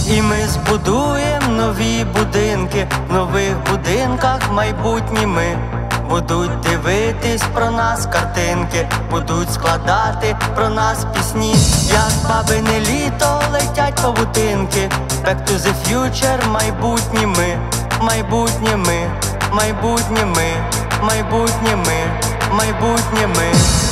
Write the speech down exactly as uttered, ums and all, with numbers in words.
І ми збудуємо нові будинки, в нових будинках майбутні ми. Будуть дивитись про нас картинки, будуть складати про нас пісні. Як бабине літо летять павутинки. Back to the future, майбутні ми, майбутнє ми, майбутнє ми, майбутнє ми, майбутнє ми.